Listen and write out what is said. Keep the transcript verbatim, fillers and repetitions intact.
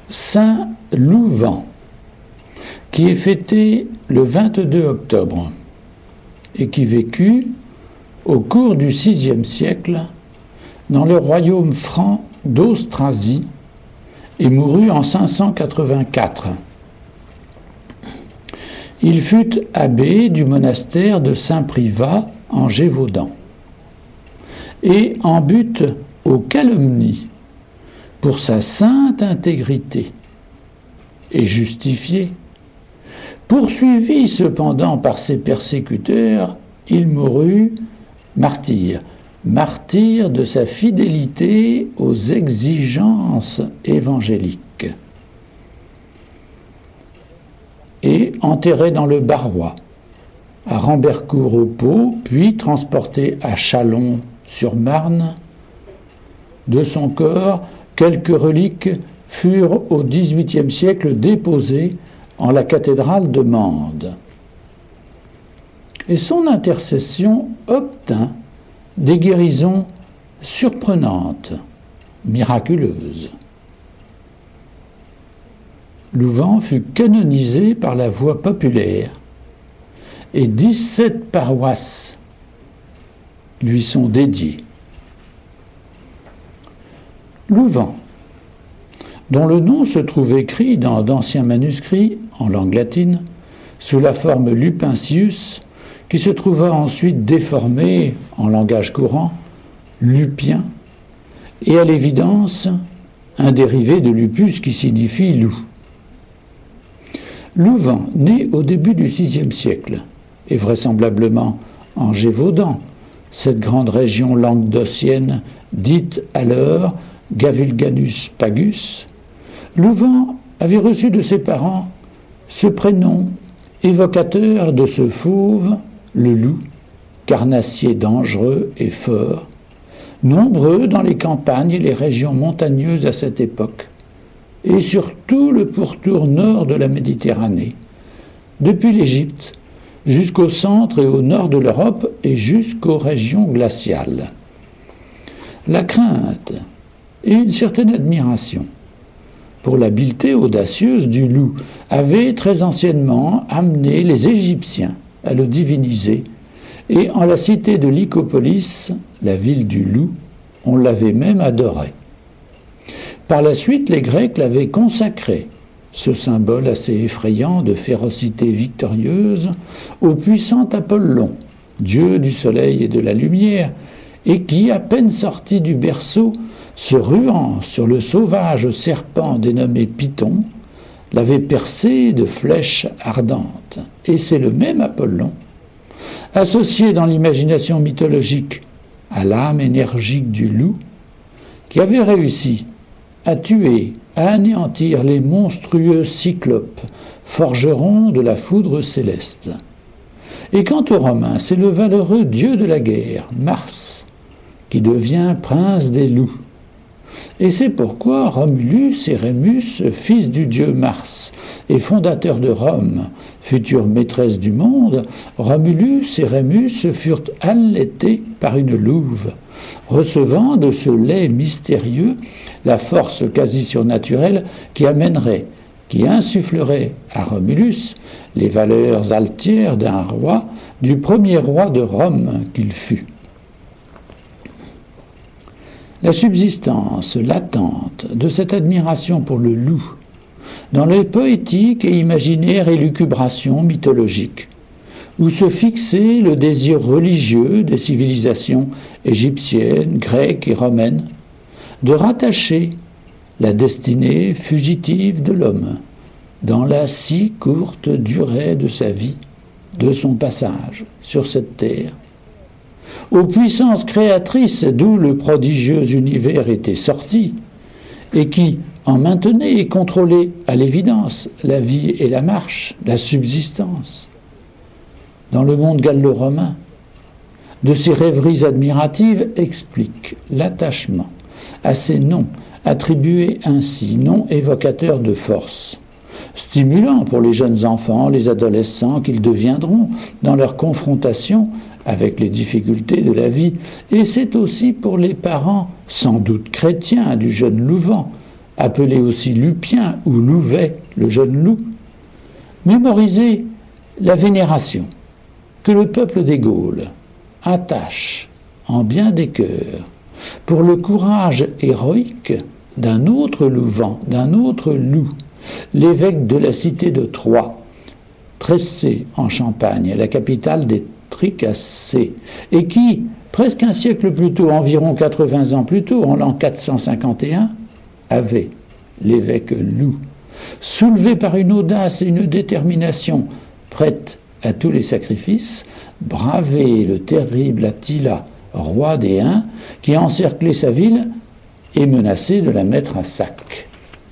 Saint Louvan, qui est fêté le vingt-deux octobre et qui vécut au cours du sixième siècle dans le royaume franc d'Austrasie et mourut en cinq cent quatre-vingt-quatre. Il fut abbé du monastère de Saint-Privat en Gévaudan et en but aux calomnies pour sa sainte intégrité et justifié. Poursuivi cependant par ses persécuteurs, il mourut martyr, martyr de sa fidélité aux exigences évangéliques, et enterré dans le Barrois, à Rambercourt-au-Pau, puis transporté à Châlons-sur-Marne. De son corps, quelques reliques furent au dix-huitième siècle déposées en la cathédrale de Mende. Et son intercession obtint des guérisons surprenantes, miraculeuses. Louvan fut canonisé par la voie populaire et dix-sept paroisses lui sont dédiées. Louvan, dont le nom se trouve écrit dans d'anciens manuscrits en langue latine sous la forme Lupintius, qui se trouva ensuite déformé en langage courant, Lupien, et à l'évidence un dérivé de lupus qui signifie loup. Louvan, né au début du sixième siècle, et vraisemblablement en Gévaudan, cette grande région languedocienne dite alors Gavulganus Pagus, Louvan avait reçu de ses parents ce prénom évocateur de ce fauve, le loup, carnassier dangereux et fort, nombreux dans les campagnes et les régions montagneuses à cette époque, et sur tout le pourtour nord de la Méditerranée, depuis l'Égypte jusqu'au centre et au nord de l'Europe et jusqu'aux régions glaciales. La crainte et une certaine admiration pour l'habileté audacieuse du loup avaient très anciennement amené les Égyptiens à le diviniser, et en la cité de Lycopolis, la ville du loup, on l'avait même adoré. Par la suite, les Grecs l'avaient consacré, ce symbole assez effrayant de férocité victorieuse, au puissant Apollon, dieu du soleil et de la lumière, et qui, à peine sorti du berceau, se ruant sur le sauvage serpent dénommé Python, l'avait percé de flèches ardentes. Et c'est le même Apollon, associé dans l'imagination mythologique à l'âme énergique du loup, qui avait réussi à tuer, à anéantir les monstrueux cyclopes, forgerons de la foudre céleste. Et quant aux Romains, c'est le valeureux dieu de la guerre, Mars, qui devient prince des loups. Et c'est pourquoi Romulus et Rémus, fils du dieu Mars et fondateur de Rome, future maîtresse du monde, Romulus et Rémus furent allaités par une louve, recevant de ce lait mystérieux la force quasi surnaturelle qui amènerait, qui insufflerait à Romulus les valeurs altières d'un roi, du premier roi de Rome qu'il fut. La subsistance latente de cette admiration pour le loup dans les poétiques et imaginaires élucubrations mythologiques, où se fixait le désir religieux des civilisations égyptiennes, grecques et romaines, de rattacher la destinée fugitive de l'homme dans la si courte durée de sa vie, de son passage sur cette terre, aux puissances créatrices d'où le prodigieux univers était sorti, et qui en maintenaient et contrôlaient à l'évidence la vie et la marche, la subsistance. Dans le monde gallo-romain, de ces rêveries admiratives explique l'attachement à ces noms attribués ainsi, noms évocateurs de force, stimulants pour les jeunes enfants, les adolescents qu'ils deviendront dans leur confrontation avec les difficultés de la vie, et c'est aussi pour les parents, sans doute chrétiens, du jeune Louvan, appelé aussi Lupien ou Louvet, le jeune loup, mémorisez la vénération que le peuple des Gaules attache en bien des cœurs pour le courage héroïque d'un autre Louvant, d'un autre loup, l'évêque de la cité de Troyes, Tressé en Champagne, la capitale des Tricassés, et qui, presque un siècle plus tôt, environ quatre-vingts ans plus tôt, en l'an quatre cent cinquante et un, avait, l'évêque loup, soulevé par une audace et une détermination prête à tous les sacrifices, bravé le terrible Attila, roi des Huns, qui a encerclé sa ville et menacé de la mettre à sac.